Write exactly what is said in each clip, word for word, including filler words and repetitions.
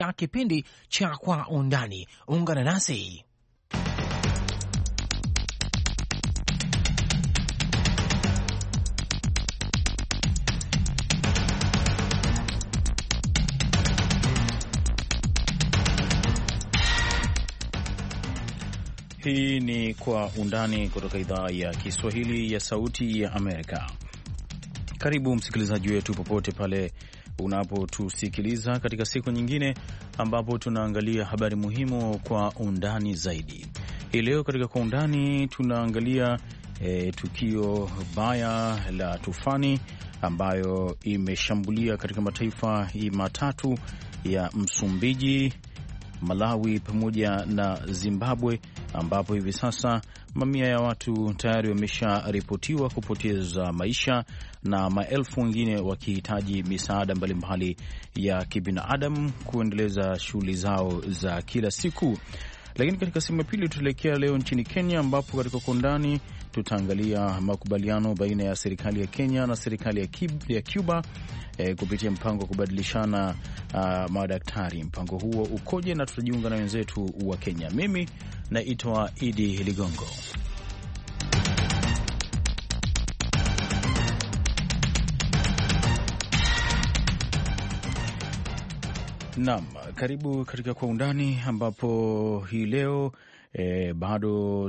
ya kipindi cha Kwa Undani. Ungana nasi. Hii ni Kwa Undani kutoka idhaa ya Kiswahili ya Sauti ya Amerika. Karibu msikilizaji wetu popote pale unapotusikiliza katika siku nyingine ambapo tunaangalia habari muhimu kwa undani zaidi. Hii leo katika Kwa Undani tunaangalia e, tukio baya la tufani ambayo imeshambulia katika mataifa matatu ya Msumbiji, Malawi pamoja na Zimbabwe, ambapo hivi sasa mamia ya watu tayari wamesharipotiwa kupoteza maisha na maelfu wengine wakihitaji misaada mbalimbali ya kibinadamu kuendeleza shughuli zao za kila siku. Lakini katika sehemu ya pili tutaelekea leo nchini Kenya, ambapo katika Kwa Undani tutaangalia makubaliano baina ya serikali ya Kenya na serikali ya, ya Cuba eh, kupitia mpango wa kubadilishana uh, madaktari. Mpango huo ukoje? Na tutajiunga na wenzetu wa Kenya. Mimi naitwa Idi Ligongo. Naam, karibu katika Kwa Undani, ambapo hii leo e, bado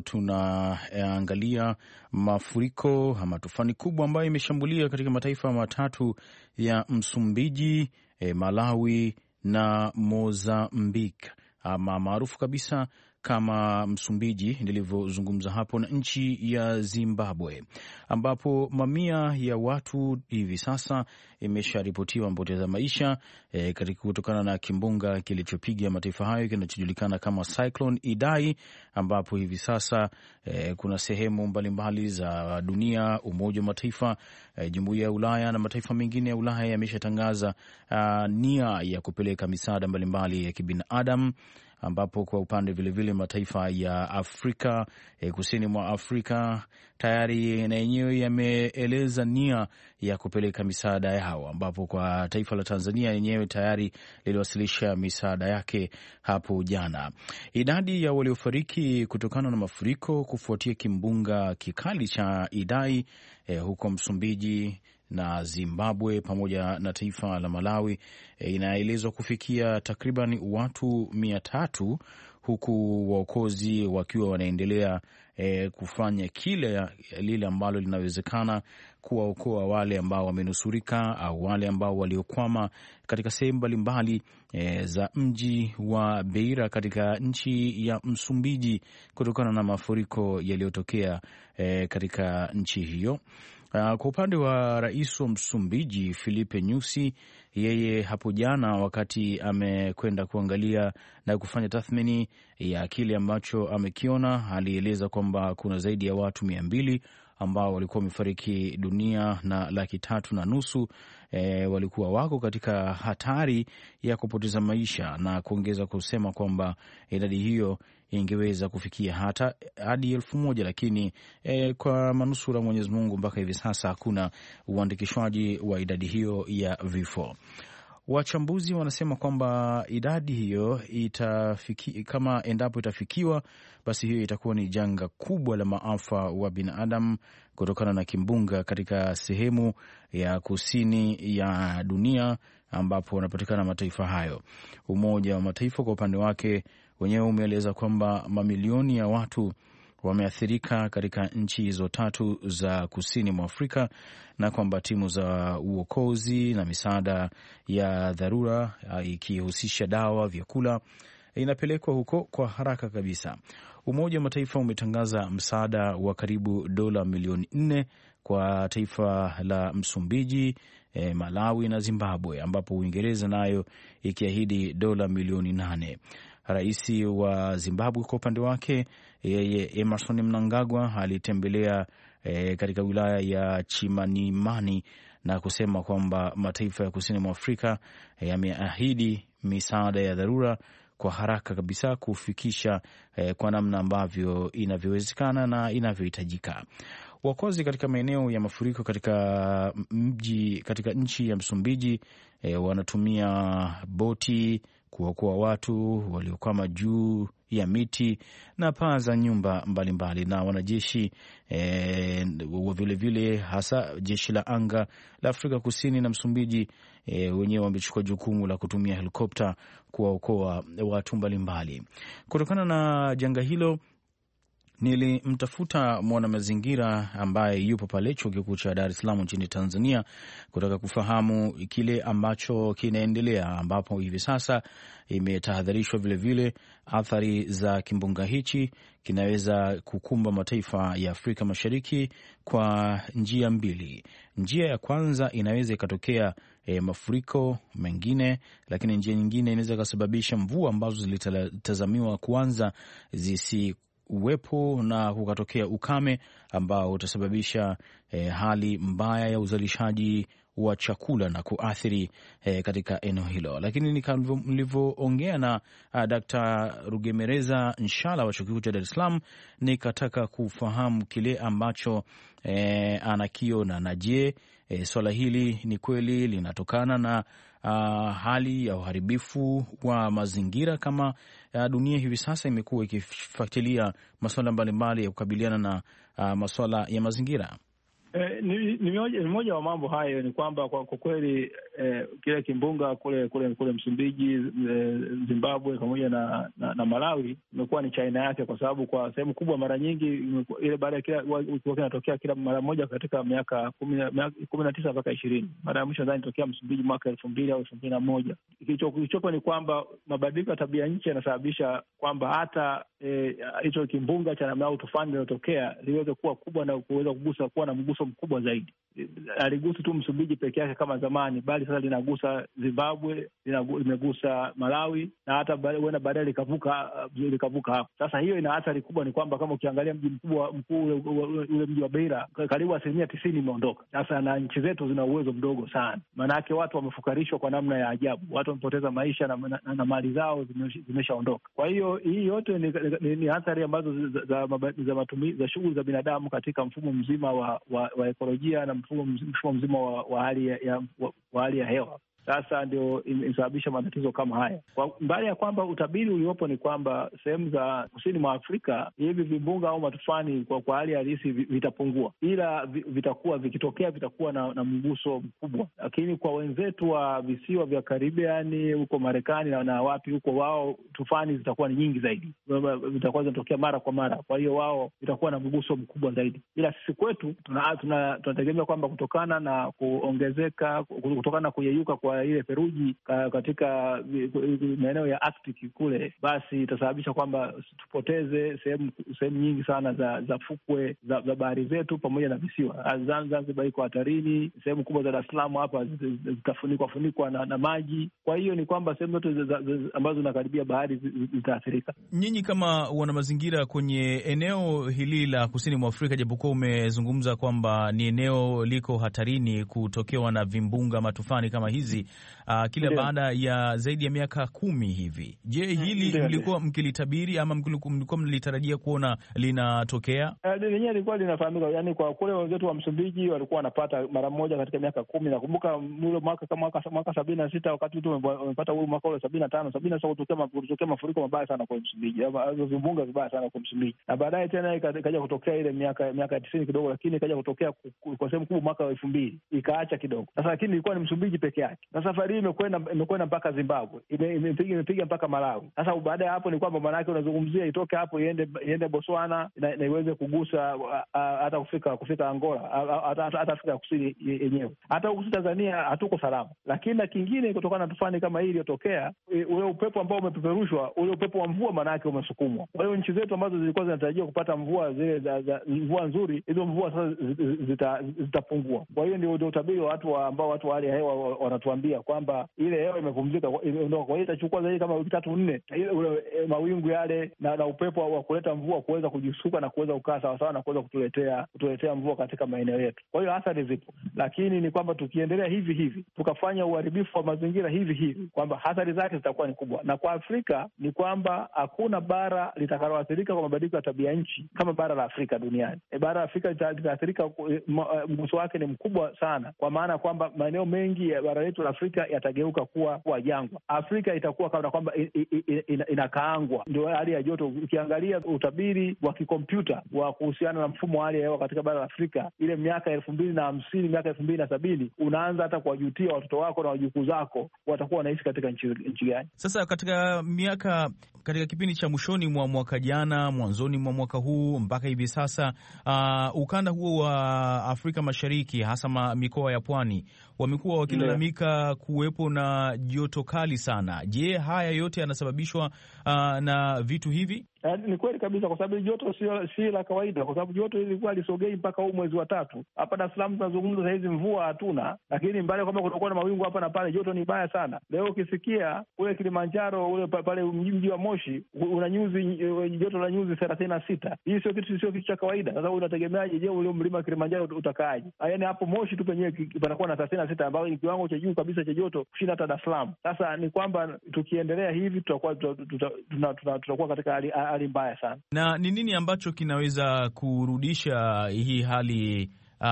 tunaangalia mafuriko ama tufani kubwa ambayo imeshambulia katika mataifa matatu ya Msumbiji, e, Malawi na Mozambique, ama maarufu kabisa kama Msumbiji nilivyozungumza hapo, na nchi ya Zimbabwe, ambapo mamia ya watu hivi sasa imesharipotiwa mpoteza maisha e, katika kutokana na kimbunga kilichopiga mataifa hayo kinachojulikana kama Cyclone Idai, ambapo hivi sasa e, kuna sehemu mbalimbali za dunia, Umoja wa Mataifa, e, Jumuiya ya Ulaya na mataifa mengine ya Ulaya yameshatangaza nia ya kupeleka misaada mbalimbali ya kibinadamu, ambapo kwa upande vilevile vile mataifa ya Afrika e, kusini mwa Afrika tayari na yenyewe yameeleza nia ya kupeleka misaada yao, ambapo kwa taifa la Tanzania yenyewe tayari liliwasilisha misaada yake hapo jana. Idadi ya waliofariki kutokana na mafuriko kufuatia kimbunga kikali cha Idai e, huko Msumbiji na Zimbabwe pamoja na taifa la Malawi e, inaelezwa kufikia takriban watu mia tatu, huku waokozi wakiwa wanaendelea e, kufanya kile lile ambalo linawezekana kuwaokoa wale ambao wamenusurika au wale ambao waliokwama katika sehemu mbalimbali e, za mji wa Beira katika nchi ya Msumbiji kutokana na mafuriko yaliyotokea e, katika nchi hiyo. Uh, kwa upande wa rais wa Msumbiji Filipe Nyusi, yeye hapo jana wakati amekwenda kuangalia na kufanya tathmini ya kile ambacho amekiona, alieleza kwamba kuna zaidi ya watu mia mbili ambao walikuwa wamefariki dunia na laki tatu na nusu e, walikuwa wako katika hatari ya kupoteza maisha, na kuongeza kusema kwamba idadi hiyo ingeweza kufikia hata hadi elfu moja, lakini e, kwa manusura Mwenyezi Mungu mpaka hivi sasa hakuna uandikishwaji wa idadi hiyo ya vifo. Wachambuzi wanasema kwamba idadi hiyo itafiki, kama endapo itafikiwa, basi hiyo itakuwa ni janga kubwa la maafa wa binadamu kutokana na kimbunga katika sehemu ya kusini ya dunia ambapo wanapatikana mataifa hayo. Umoja wa Mataifa kwa upande wake wenyewe umeeleza kwamba mamilioni ya watu wameathirika katika nchi hizo tatu za kusini mwa Afrika, na kwamba timu za uokozi na misaada ya dharura ikihusisha dawa, vyakula inapelekwa huko kwa haraka kabisa. Umoja wa Mataifa umetangaza msaada wa karibu dola milioni nne kwa taifa la Msumbiji, e, Malawi na Zimbabwe, ambapo Uingereza nayo ikiahidi dola milioni nane. Rais wa Zimbabwe kwa upande wake, yeye Emmerson Mnangagwa alitembelea e, katika wilaya ya Chimanimani na kusema kwamba mataifa ya kusini mwa Afrika yameahidi e, misaada ya dharura kwa haraka kabisa kufikisha e, kwa namna ambavyo inavyowezekana na inavyohitajika. Wakozi katika maeneo ya mafuriko katika mji katika nchi ya Msumbiji e, wanatumia boti kuokoa watu waliokwama juu ya miti na paa za nyumba mbalimbali mbali. Na wanajeshi vilevile vile hasa jeshi la anga la Afrika Kusini na Msumbiji e, wenyewe wamechukua jukumu la kutumia helikopta kuwaokoa watu mbalimbali. Kutokana na janga hilo, nilimtafuta mwanamazingira ambaye yupo pale Chuo Kikuu cha Dar es Salaam nchini Tanzania kutaka kufahamu kile ambacho kinaendelea, ambapo hivi sasa imetahadharishwa vilevile athari za kimbunga hichi kinaweza kukumba mataifa ya Afrika Mashariki kwa njia mbili. Njia ya kwanza inaweza ikatokea e, mafuriko mengine, lakini njia nyingine inaweza ikasababisha mvua ambazo zilitazamiwa kuanza zisi uwepo na kukatokea ukame ambao utasababisha eh, hali mbaya ya uzalishaji wa chakula na kuathiri eh, katika eneo hilo. Lakini nilivyoongea na uh, Daktari Rugemereza Nshala wa Chuo Kikuu cha Dar es Salaam, nikataka kufahamu kile ambacho eh, anakiona na je, eh, swala hili ni kweli linatokana na Uh, hali ya uharibifu wa mazingira kama uh, dunia hivi sasa imekuwa ikifuatilia masuala mbalimbali ya kukabiliana na uh, masuala ya mazingira. Eh, ni, ni, moja, ni moja wa mambo hayo ni kwamba kwa kweli eh, kile kimbunga kule kule kule Msumbiji, eh, Zimbabwe pamoja na, na, na Malawi imekuwa ni China yake, kwa sababu kwa sehemu kubwa mara nyingi ile baada ya kila ilikuwa inatokea kila mara moja katika miaka kumi na tisa mpaka ishirini. Mara ya mwisho nadhani ilitokea Msumbiji mwaka elfu mbili au elfu mbili na moja. Kilichopo ni kwamba mabadiliko ya tabia nchi yanasababisha kwamba hata hicho eh, kimbunga cha namna au tufani linalotokea liweze kuwa kubwa na kuweza kugusa kuwa na mguso mkubwa zaidi. Aligusa tu Msumbiji peke yake kama zamani, bali sasa linagusa Zimbabwe, limegusa Malawi na hata huenda baadaye likavuka likavuka hapo. Sasa hiyo ina athari kubwa, ni kwamba kama ukiangalia mji mkubwa mkuu ule, ule mji wa Beira karibu asilimia tisini imeondoka. Sasa na nchi zetu zina uwezo mdogo sana, maana yake watu wamefukarishwa kwa namna ya ajabu, watu wamepoteza maisha na, na, na mali zao zimeshaondoka. Kwa hiyo hii yote ni, ni, ni athari ambazo za za, za matumizi za shughuli za binadamu katika mfumo mzima wa, wa, wa ekolojia na mfumo mfumo mzima wa, wa hali ya, ya wa, wa hali ya hewa. Sasa ndio imesababisha matatizo kama haya. Kwa mbali ya kwamba utabiri uliopo ni kwamba sehemu za kusini mwa Afrika hivi vimbunga au matufani kwa, kwa hali halisi vitapungua, ila vitakuwa vikitokea vitakuwa na, na mguso mkubwa. Lakini kwa wenzetu wa visiwa vya Karibiani huko Marekani na, na wapi huko, wao tufani zitakuwa ni nyingi zaidi, zitakuwa zinatokea mara kwa mara, kwa hiyo wao vitakuwa na mguso mkubwa zaidi. Ila sisi kwetu tunategemea tuna, tuna kwamba kutokana na kuongezeka kutokana na kuyeyuka kwa ile theluji katika maeneo ya Arctic kule, basi itasababisha kwamba tupoteze sehemu sehemu nyingi sana za za fukwe za, za bahari zetu pamoja na visiwa. Zanzibar iko hatarini, sehemu kubwa za Dar es Salaam hapa zitafunikwa funikwa na, na maji. Kwa hiyo ni kwamba sehemu zote ambazo zinakaribia bahari zitaathirika. Nyinyi kama wana mazingira kwenye eneo hili la kusini mwa Afrika, japokuwa umezungumza kwamba ni eneo liko hatarini kutokewa na vimbunga matufani kama hizi Uh, kila Ndiyo. baada ya zaidi ya miaka kumi hivi. Je, hili mlikuwa mkilitabiri ama mlikuwa mlitarajia kuona linatokea? Lenyewe lilikuwa linafahamika, yani kwa kule wenzetu wa Msumbiji walikuwa wanapata mara moja katika miaka kumi. Nakumbuka ule mwaka kama mwaka, mwaka sabini na sita wakati tu wamepata ule mwaka ule sabini na tano sabini na sita kutokea kutokea mafuriko mabaya sana kwa Msumbiji, hizo vimbunga vibaya sana kwa Msumbiji, na baadaye tena ikaja kutokea ile miaka miaka tisini kidogo, lakini ikaja kutokea kwa sehemu kubwa mwaka wa elfu mbili ikaacha kidogo. Sasa lakini ilikuwa ni Msumbiji peke yake. Sasa safari hii imekwenda imekwenda mpaka Zimbabwe, imepiga imepiga mpaka Malawi. Sasa baada ya hapo ni kwamba maana yake unazungumzia itoke hapo iende iende Botswana na, na iweze kugusa hata kufika kufika Angola, hata hata Afrika Kusini yenyewe. Hata huko Tanzania hatuko salama. Lakini na kingine, kutokana na tufani kama hii iliyotokea, ule upepo ambao umepeperushwa, ule upepo wa mvua maana yake umesukumwa. Kwa hiyo nchi zetu ambazo zilikuwa zinatarajiwa kupata mvua zile za, za mvua nzuri, hizo mvua sasa zitapungua. Zita kwa hiyo ndio ndio utabiri wa watu wa ambao watu wa hali ya hewa wanatuambia kwamba ile hewa imepumzika, imeondoka. Kwa hiyo itachukua zaidi kama wiki tatu nne, ile ule mawingu yale na, na upepo wa kuleta mvua kuweza kujisuka na kuweza kukaa sawa sawa na kuweza kutuletea kutuletea mvua katika maeneo yetu. Kwa hiyo athari zipo, lakini ni kwamba tukiendelea hivi hivi tukafanya uharibifu wa mazingira hivi hivi, kwamba athari zake zitakuwa ni kubwa. Na kwa Afrika ni kwamba hakuna bara litakaloathirika kwa mabadiliko ya tabia nchi kama bara la Afrika duniani. E, bara la Afrika litaathirika, mguso wake ni mkubwa sana, kwa maana kwamba maeneo mengi ya bara letu la Afrika yatageuka kuwa kuwa jangwa. Afrika itakuwa kama kwamba inakaangwa. Ndio hali ya joto. Ukiangalia utabiri wa kikompyuta wa kuhusiana na mfumo wa hali ya hewa katika bara la Afrika, ile miaka elfu mbili na hamsini miaka elfu mbili na sabini unaanza hata kuwajutia watoto wako na wajukuu zako watakuwa wanaishi katika nchi nchi gani. Sasa katika miaka katika kipindi cha mwishoni mwa mwaka jana, mwanzoni mwa mwaka huu mpaka hivi sasa, uh, ukanda huo wa Afrika Mashariki, hasa mikoa ya pwani, wamekuwa wakilalamika kuwepo na joto kali sana. Je, haya yote yanasababishwa uh, na vitu hivi? Ni kweli kabisa, kwa sababu joto sio si la kawaida, kwa sababu joto ilikuwa lisogei mpaka huu mwezi wa tatu. Hapa Dar es Salaam tunazungumza sasa hizi mvua hatuna, lakini mbali kwamba kutakuwa na mawingu hapa na pale, joto ni baya sana. Leo ukisikia ule Kilimanjaro ule pale mji wa Moshi una nyuzi joto la nyuzi thelathini na sita. Hii sio kitu sio kitu cha kawaida. Sasa unategemeaje, je, ule mlima Kilimanjaro utakaaje? Yaani hapo Moshi tu penyewe panakuwa na thelathini na sita ambayo ni kiwango cha juu kabisa cha joto kushinda hata Dar es Salaam. Sasa ni kwamba tukiendelea hivi tutakuwa tutakuwa katika hali hali mbaya sana. Na ni nini ambacho kinaweza kurudisha hii hali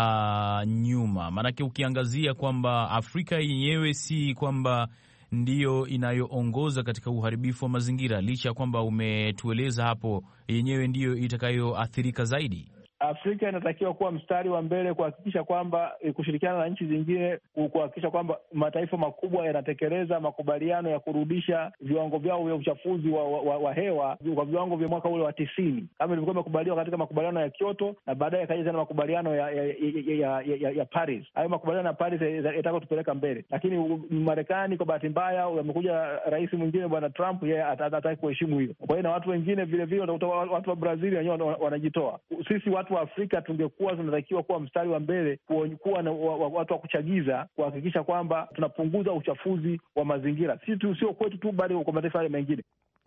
uh, nyuma? Maanake ukiangazia kwamba Afrika yenyewe si kwamba ndiyo inayoongoza katika uharibifu wa mazingira, licha ya kwamba umetueleza hapo yenyewe ndiyo itakayoathirika zaidi. Afrika inatakiwa kuwa mstari wa mbele kuhakikisha kwamba kushirikiana na nchi zingine kuhakikisha kwamba mataifa makubwa yanatekeleza makubaliano ya kurudisha viwango vyao vya uchafuzi wa, wa, wa hewa kwa viwango vya mwaka ule wa tisini kama ilivyokuwa imekubaliwa katika makubaliano ya Kyoto na baadaye kaja tena makubaliano ya ya, ya, ya, ya, ya Paris. Hayo makubaliano ya Paris yataka tupeleka mbele, lakini Marekani kwa bahati mbaya amekuja rais mwingine bwana Trump, yeye hataki kuheshimu hiyo. Kwa hiyo na watu wengine vile vile watu wa Brazil wenyewe wanajitoa. Sisi watu wa Afrika tungekuwa tunatakiwa kuwa mstari wa mbele, kuwa na watu wa kuchagiza kuhakikisha kwamba tunapunguza uchafuzi wa mazingira, si tu sio kwetu tu bali kwa mataifa yale mengine.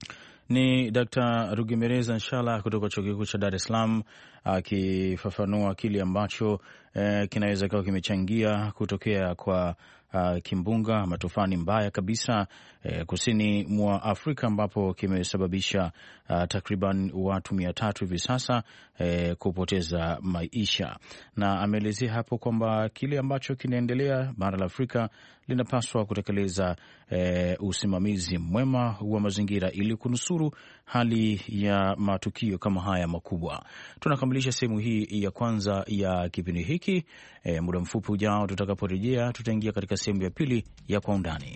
Ni Daktari Rugemeleza Nshala kutoka Chuo Kikuu cha Dar es Salaam akifafanua kile ambacho eh, kinaweza kuwa kimechangia kutokea kwa Uh, kimbunga matufani mbaya kabisa eh, kusini mwa Afrika ambapo kimesababisha uh, takriban watu mia tatu hivi sasa eh, kupoteza maisha, na ameelezea hapo kwamba kile ambacho kinaendelea, bara la Afrika linapaswa kutekeleza eh, usimamizi mwema wa mazingira ili kunusuru hali ya matukio kama haya makubwa. Tunakamilisha sehemu hii ya kwanza ya kipindi hiki. Eh, muda mfupi ujao tutakaporejea tutaingia katika sehemu ya pili ya Kwa Undani.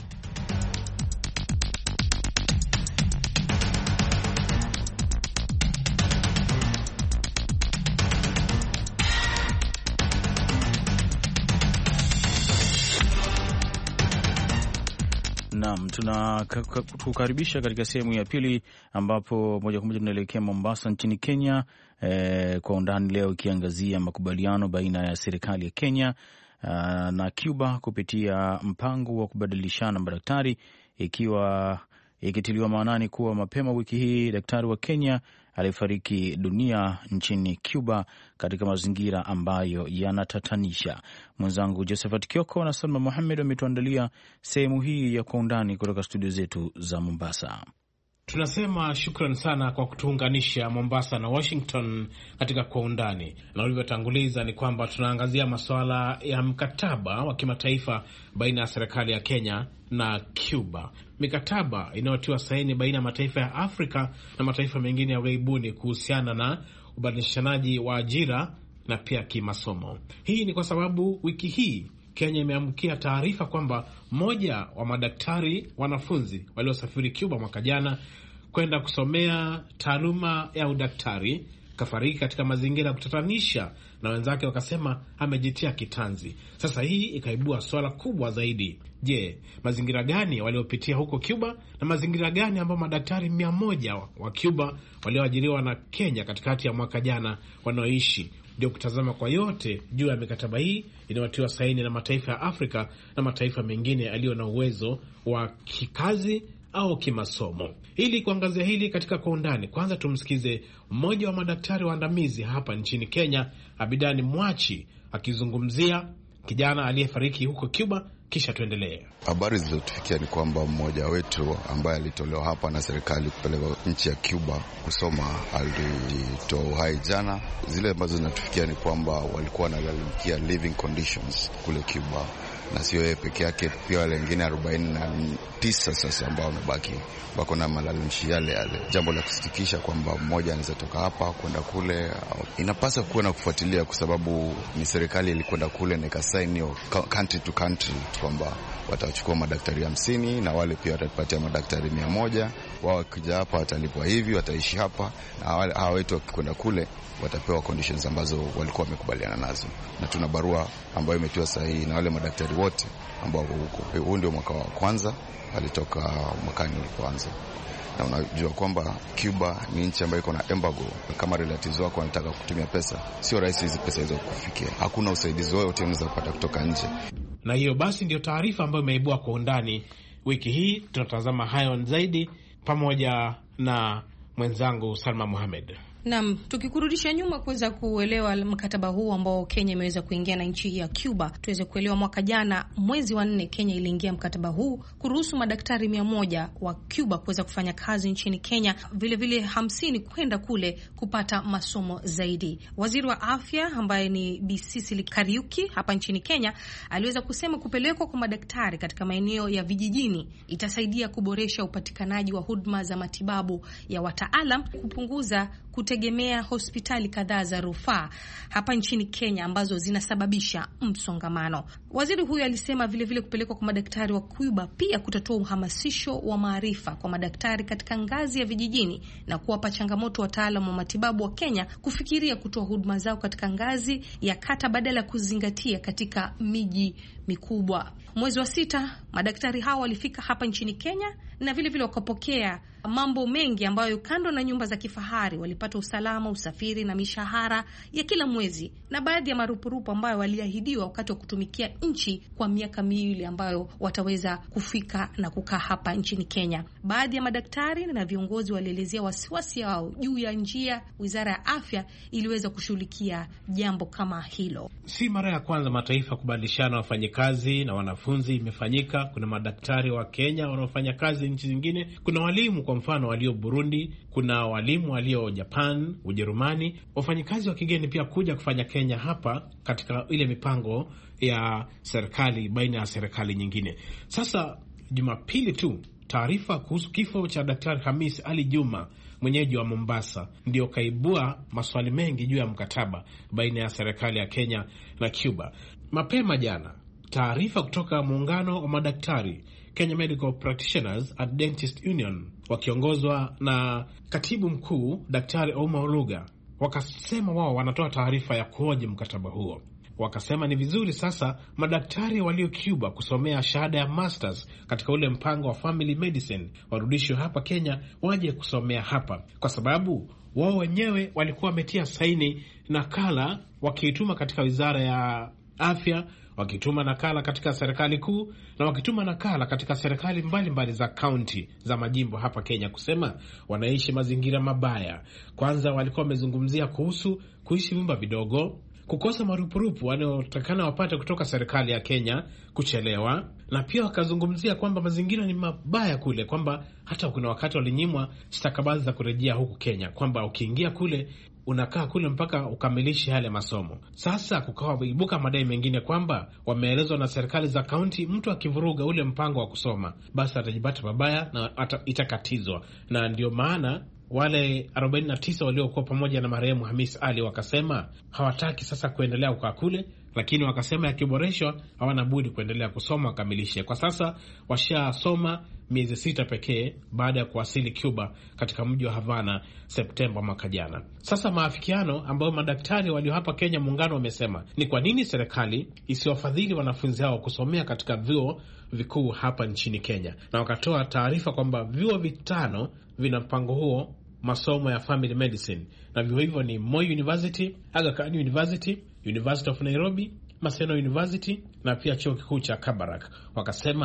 Naam, tunakukaribisha katika sehemu ya pili ambapo moja kwa moja tunaelekea Mombasa nchini Kenya. E, Kwa Undani leo ikiangazia makubaliano baina ya serikali ya Kenya uh, na Cuba kupitia mpango wa kubadilishana madaktari, ikiwa ikitiliwa maanani kuwa mapema wiki hii daktari wa Kenya alifariki dunia nchini Cuba katika mazingira ambayo yanatatanisha. Mwenzangu Josephat Kioko na Salma Mohamed wametuandalia sehemu hii ya Kwa Undani kutoka studio zetu za Mombasa. Tunasema shukran sana kwa kutuunganisha Mombasa na Washington katika Kwa Undani. Na ulivyotanguliza ni kwamba tunaangazia masuala ya mkataba wa kimataifa baina ya serikali ya Kenya na Cuba. Mikataba inayotiwa saini baina ya mataifa ya Afrika na mataifa mengine ya ughaibuni kuhusiana na ubadilishanaji wa ajira na pia kimasomo. Hii ni kwa sababu wiki hii Kenya imeamkia taarifa kwamba mmoja wa madaktari wanafunzi waliosafiri Cuba mwaka jana kwenda kusomea taaluma ya udaktari kafariki katika mazingira ya kutatanisha, na wenzake wakasema amejitia kitanzi. Sasa hii ikaibua swala kubwa zaidi. Je, mazingira gani waliopitia huko Cuba na mazingira gani ambao madaktari mia moja wa Cuba walioajiriwa na Kenya katikati ya mwaka jana wanaoishi? Ndio kutazama kwa yote juu ya mikataba hii inayotiwa saini na mataifa ya Afrika na mataifa mengine yaliyo na uwezo wa kikazi au kimasomo. Ili kuangazia hili katika Kwa Undani, kwanza tumsikize mmoja wa madaktari waandamizi hapa nchini Kenya, Abidani Mwachi, akizungumzia kijana aliyefariki huko Cuba, kisha tuendelee. Habari zilizotufikia ni kwamba mmoja wetu ambaye alitolewa hapa na serikali kupelekwa nchi ya Cuba kusoma alitoa uhai jana. Zile ambazo zinatufikia ni kwamba walikuwa wanalalamikia living conditions kule Cuba, na sio yeye peke yake, pia wale wengine arobaini na tisa sasa ambao wamebaki wako na malalamishi yale yale. Jambo la kusitikisha kwamba mmoja anaweza toka hapa kwenda kule. Inapaswa kuwa na kufuatilia, kwa sababu ni serikali ilikwenda kule na ikasaini country to country kwamba watachukua madaktari hamsini na wale pia watapatia madaktari mia moja. Wao wakija hapa watalipwa hivi, wataishi hapa, na wale hawa wetu wakikwenda kule watapewa conditions ambazo walikuwa wamekubaliana nazo. Na tuna barua ambayo imetiwa sahihi na wale madaktari wote ambao huko. Huu ndio mwaka wa kwanza, alitoka mwakani ulipoanza. Na unajua kwamba Cuba ni nchi ambayo iko na embargo. Kama relatives wako wanataka kutumia pesa, sio rahisi hizo pesa hizo kufikia. Hakuna usaidizi wote unaweza kupata kutoka nje. Na hiyo basi ndio taarifa ambayo imeibua kwa undani wiki hii. Tunatazama hayo zaidi pamoja na mwenzangu Salma Mohamed. Naam, tukikurudisha nyuma kuweza kuelewa mkataba huu ambao Kenya imeweza kuingia na nchi ya Cuba, tuweze kuelewa mwaka jana mwezi wa nne Kenya iliingia mkataba huu kuruhusu madaktari mia moja wa Cuba kuweza kufanya kazi nchini Kenya, vile vile hamsini kwenda kule kupata masomo zaidi. Waziri wa Afya ambaye ni Bi Cecily Kariuki hapa nchini Kenya aliweza kusema kupelekwa kwa madaktari katika maeneo ya vijijini itasaidia kuboresha upatikanaji wa huduma za matibabu ya wataalam, kupunguza kutegemea hospitali kadhaa za rufaa hapa nchini Kenya ambazo zinasababisha msongamano. Waziri huyu alisema vile vile kupelekwa kwa madaktari wa Cuba pia kutatoa uhamasisho wa maarifa kwa madaktari katika ngazi ya vijijini na kuwapa changamoto wataalamu wa matibabu wa Kenya kufikiria kutoa huduma zao katika ngazi ya kata badala ya kuzingatia katika miji mikubwa. Mwezi wa sita madaktari hao walifika hapa nchini Kenya na vile vile wakapokea mambo mengi ambayo kando na nyumba za kifahari walipata usalama, usafiri na mishahara ya kila mwezi na baadhi ya marupurupu ambayo waliahidiwa wakati wa kutumikia nchi kwa miaka miwili ambayo wataweza kufika na kukaa hapa nchini Kenya. Baadhi ya madaktari na viongozi walielezea wasiwasi wao juu ya njia Wizara ya Afya iliweza kushughulikia jambo kama hilo. Si mara ya kwanza mataifa kubadilishana wafanyikazi na wanafunzi, imefanyika. Kuna madaktari wa Kenya wanaofanya kazi nchi zingine, kuna walimu kwa mfano walio Burundi, kuna walimu walio Japan, Ujerumani, wafanyikazi wa kigeni pia kuja kufanya Kenya hapa katika ile mipango ya serikali baina ya serikali nyingine. Sasa Jumapili tu taarifa kuhusu kifo cha Daktari Hamis Ali Juma, mwenyeji wa Mombasa, ndio kaibua maswali mengi juu ya mkataba baina ya serikali ya Kenya na Cuba. Mapema jana taarifa kutoka muungano wa madaktari Kenya Medical Practitioners and Dentist Union wakiongozwa na katibu mkuu Daktari Ouma Oluga wakasema wao wanatoa taarifa ya kuhoji mkataba huo. Wakasema ni vizuri sasa madaktari walio Cuba kusomea shahada ya masters katika ule mpango wa family medicine warudishwe hapa Kenya waje kusomea hapa, kwa sababu wao wenyewe walikuwa wametia saini nakala wakiituma katika Wizara ya Afya, wakituma nakala katika serikali kuu na wakituma nakala katika serikali mbalimbali mbali za kaunti za majimbo hapa Kenya, kusema wanaishi mazingira mabaya. Kwanza walikuwa wamezungumzia kuhusu kuishi vyumba vidogo, kukosa marupurupu wanayotakana wapate kutoka serikali ya Kenya, kuchelewa, na pia wakazungumzia kwamba mazingira ni mabaya kule, kwamba hata kuna wakati walinyimwa stakabadhi za kurejea huku Kenya, kwamba ukiingia kule unakaa kule mpaka ukamilishe yale masomo. Sasa kukawa ibuka madai mengine kwamba wameelezwa na serikali za kaunti, mtu akivuruga ule mpango wa kusoma basi atajipata mabaya na ata, itakatizwa. Na ndio maana wale arobaini na tisa waliokuwa pamoja na marehemu Hamis Ali wakasema hawataki sasa kuendelea kukaa kule, lakini wakasema yakiboreshwa hawana budi kuendelea kusoma wakamilishe. Kwa sasa washasoma miezi sita pekee baada ya kuwasili Cuba katika mji wa Havana Septemba mwaka jana. Sasa maafikiano ambayo madaktari walio hapa Kenya muungano wamesema ni kwa nini serikali isiwafadhili wanafunzi hao kusomea katika vyuo vikuu hapa nchini Kenya, na wakatoa taarifa kwamba vyuo vitano vina mpango huo masomo ya family medicine, na vyuo hivyo ni Moi University, Aga Khan University, University of Nairobi, Maseno University na pia chuo kikuu cha Kabarak. Wakasema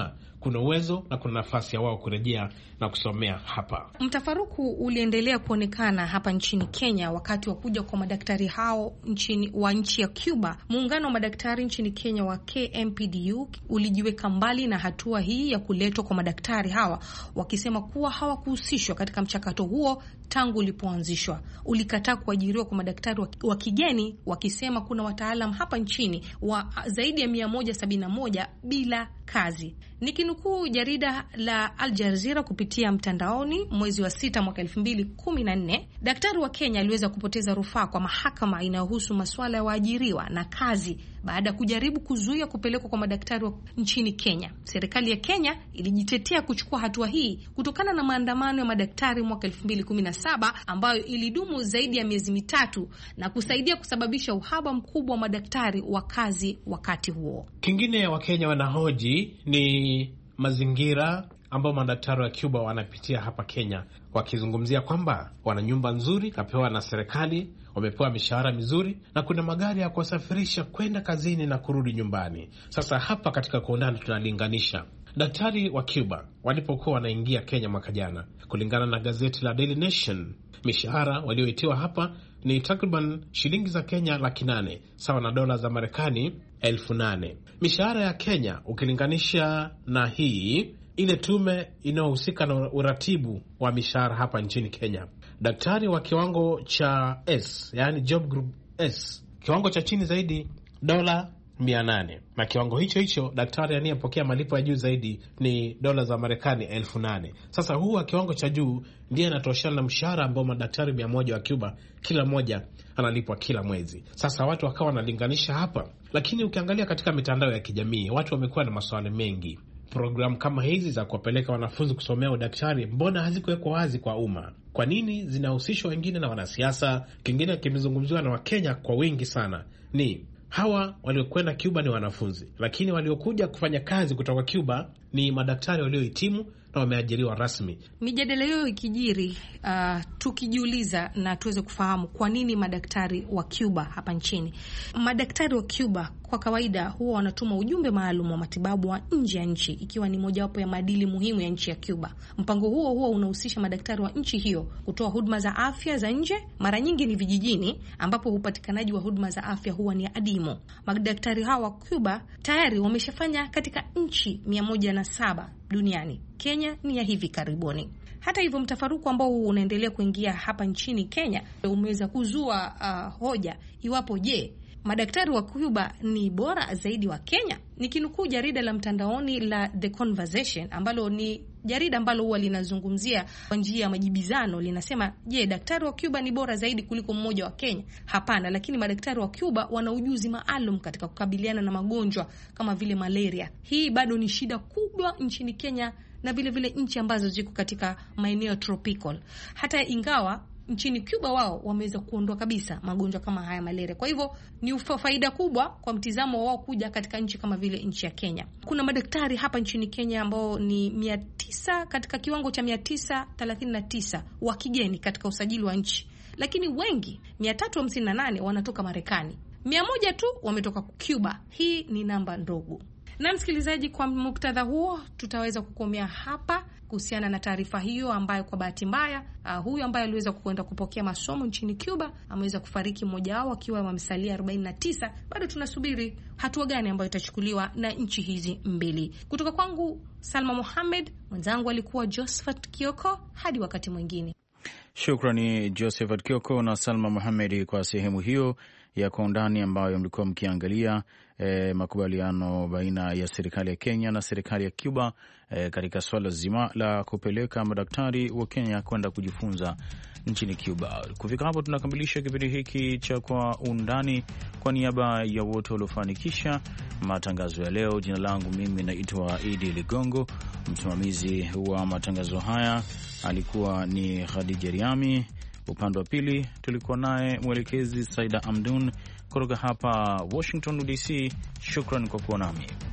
kuna uwezo na kuna nafasi ya wao kurejea na kusomea hapa. Mtafaruku uliendelea kuonekana hapa nchini Kenya wakati wa kuja kwa madaktari hao nchini wa nchi ya Cuba. Muungano wa madaktari nchini Kenya wa K M P D U ulijiweka mbali na hatua hii ya kuletwa kwa madaktari hawa, wakisema kuwa hawakuhusishwa katika mchakato huo tangu ulipoanzishwa. Ulikataa kuajiriwa kwa madaktari wa kigeni, wakisema kuna wataalam hapa nchini wa zaidi ya mia moja sabini na moja bila kazi. Nikinukuu jarida la Al Jazeera kupitia mtandaoni, mwezi wa sita mwaka elfu mbili kumi na nne, daktari wa Kenya aliweza kupoteza rufaa kwa mahakama inayohusu masuala ya waajiriwa na kazi baada ya kujaribu kuzuia kupelekwa kwa madaktari wa nchini Kenya. Serikali ya Kenya ilijitetea kuchukua hatua hii kutokana na maandamano ya madaktari mwaka elfu mbili kumi na saba ambayo ilidumu zaidi ya miezi mitatu na kusaidia kusababisha uhaba mkubwa wa madaktari wa kazi wakati huo. Kingine wa Kenya wanahoji ni mazingira ambao madaktari wa Cuba wanapitia hapa Kenya, wakizungumzia kwamba wana nyumba nzuri kapewa na serikali, wamepewa mishahara mizuri na kuna magari ya kuwasafirisha kwenda kazini na kurudi nyumbani. Sasa hapa katika Kwa Undani tunalinganisha daktari wa Cuba walipokuwa wanaingia Kenya mwaka jana. Kulingana na gazeti la Daily Nation, mishahara walioitiwa hapa ni takriban shilingi za Kenya laki nane, sawa na dola za Marekani elfu nane. Mishahara ya Kenya ukilinganisha na hii ile tume inayohusika na uratibu wa mishahara hapa nchini Kenya, daktari wa kiwango cha S, yani job group S, kiwango cha chini zaidi dola mia nane, na kiwango hicho hicho daktari anayepokea malipo ya juu zaidi ni dola za Marekani elfu nane. Sasa huwa kiwango cha juu ndiye anatoshana na mshahara ambao madaktari mia moja wa Cuba kila moja analipwa kila mwezi. Sasa watu wakawa wanalinganisha hapa, lakini ukiangalia katika mitandao ya kijamii watu wamekuwa na maswali mengi. Programu kama hizi za kuwapeleka wanafunzi kusomea udaktari, mbona hazikuwekwa wazi kwa umma? Kwa nini zinahusishwa wengine na wanasiasa? Kingine kimezungumziwa na Wakenya kwa wingi sana ni hawa waliokwenda Cuba ni wanafunzi, lakini waliokuja kufanya kazi kutoka Cuba ni madaktari waliohitimu na wameajiriwa rasmi. Mijadala hiyo ikijiri, uh, tukijiuliza na tuweze kufahamu kwa nini madaktari wa Cuba hapa nchini. Madaktari wa Cuba kwa kawaida huwa wanatuma ujumbe maalum wa matibabu wa nje ya nchi, ikiwa ni mojawapo ya maadili muhimu ya nchi ya Cuba. Mpango huo huwa unahusisha madaktari wa nchi hiyo kutoa huduma za afya za nje, mara nyingi ni vijijini ambapo upatikanaji wa huduma za afya huwa ni adimu. Madaktari hawa wa Cuba tayari wameshafanya katika nchi mia moja na saba duniani. Kenya ni ya hivi karibuni. Hata hivyo, mtafaruku ambao unaendelea kuingia hapa nchini Kenya umeweza kuzua uh, hoja iwapo je, madaktari wa Cuba ni bora zaidi wa Kenya? Nikinukuu jarida la mtandaoni la The Conversation ambalo ni jarida ambalo huwa linazungumzia kwa njia ya majibizano, linasema, je, daktari wa Cuba ni bora zaidi kuliko mmoja wa Kenya? Hapana, lakini madaktari wa Cuba wana ujuzi maalum katika kukabiliana na magonjwa kama vile malaria. Hii bado ni shida kubwa nchini Kenya na vile vile nchi ambazo ziko katika maeneo tropical. Hata ingawa nchini Cuba wao wameweza kuondoa kabisa magonjwa kama haya malaria. Kwa hivyo ni faida kubwa kwa mtizamo wao kuja katika nchi kama vile nchi ya Kenya. Kuna madaktari hapa nchini Kenya ambao ni mia tisa katika kiwango cha mia tisa thelathini na tisa wa kigeni katika usajili wa nchi. Lakini wengi mia tatu hamsini na nane wanatoka Marekani. mia moja tu wametoka Cuba. Hii ni namba ndogo. Na msikilizaji, kwa muktadha huo tutaweza kukomea hapa kuhusiana na taarifa hiyo ambayo kwa bahati mbaya uh, huyu ambaye aliweza kwenda kupokea masomo nchini Cuba ameweza kufariki, mmoja wao akiwa wamesalia arobaini na tisa. Bado tunasubiri hatua gani ambayo itachukuliwa na nchi hizi mbili. Kutoka kwangu Salma Mohamed, mwenzangu alikuwa Josephat Kioko. Hadi wakati mwingine. Shukrani Josephat Kioko na Salma Mohamed kwa sehemu hiyo ya Kwa Undani ambayo mlikuwa mkiangalia eh, makubaliano baina ya serikali ya Kenya na serikali ya Cuba eh, katika swala zima la kupeleka madaktari wa Kenya kwenda kujifunza nchini Cuba. Kufika hapo tunakamilisha kipindi hiki cha Kwa Undani. Kwa niaba ya wote waliofanikisha matangazo ya leo, jina langu mimi naitwa Idi Ligongo. Msimamizi wa matangazo haya alikuwa ni Khadija Riami. Upande wa pili tulikuwa naye mwelekezi Saida Amdun. Kutoka hapa Washington D C, shukran kwa kuwa nami.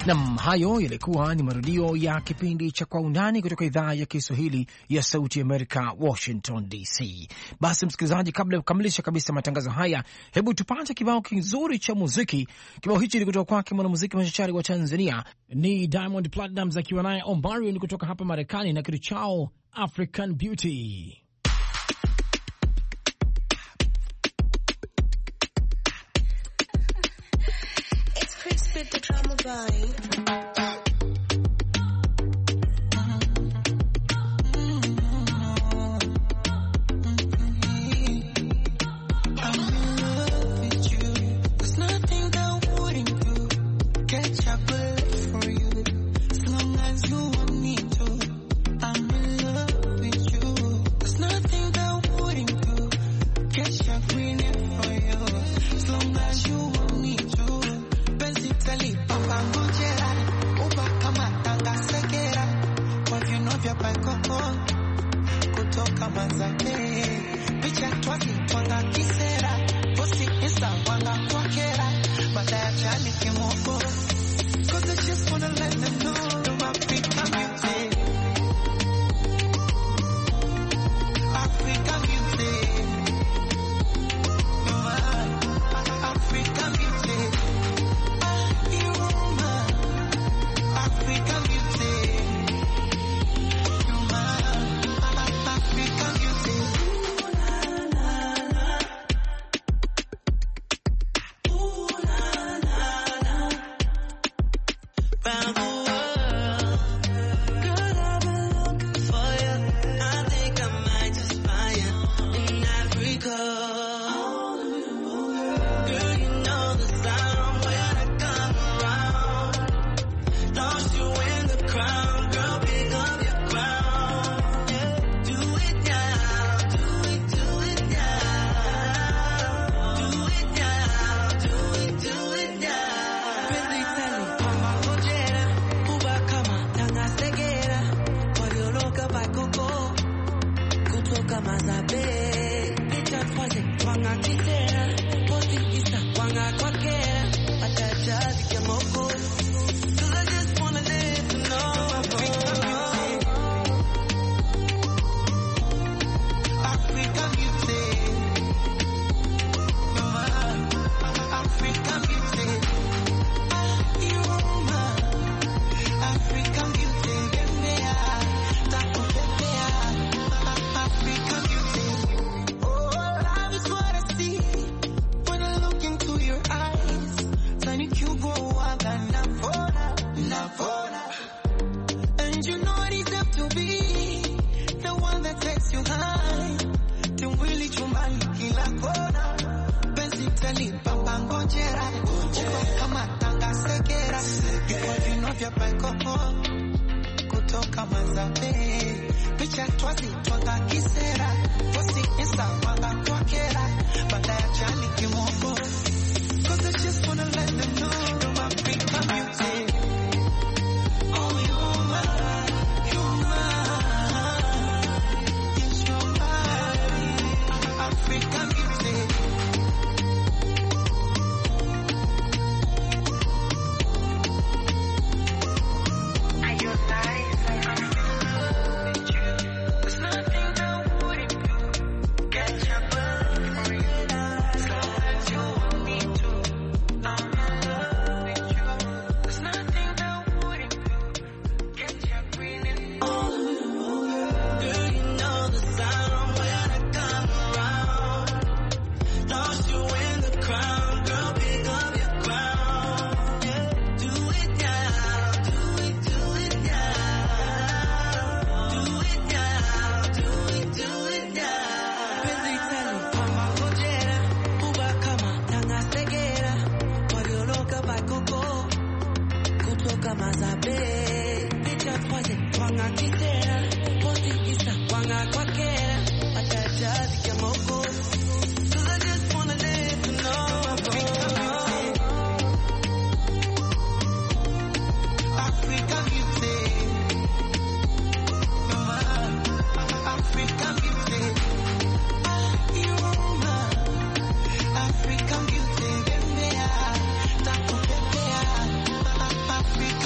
Nam, hayo yalikuwa ni marudio ya kipindi cha Kwa Undani kutoka idhaa ya Kiswahili ya Sauti Amerika, Washington D C. Basi msikilizaji, kabla ya kukamilisha kabisa matangazo haya, hebu tupate kibao kizuri cha muziki. Kibao hichi ni kutoka kwake mwanamuziki machachari wa Tanzania, ni Diamond Platnumz akiwa naye Omarion kutoka hapa Marekani na kitu chao African Beauty. Spit the drama vibe. Africa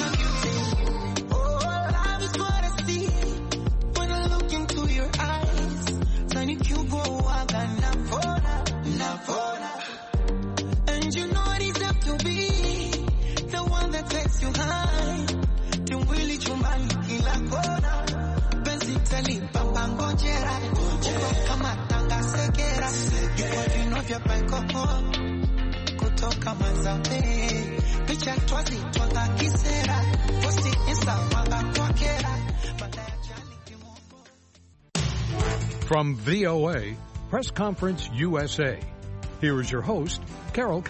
ajali papa ngojera kama tanga sekera kwa vino vya paikoko kutoka Mazambe picha twazi twanga kisera posti insta wanga kwa kera. From V O A Press Conference U S A, here is your host, Carol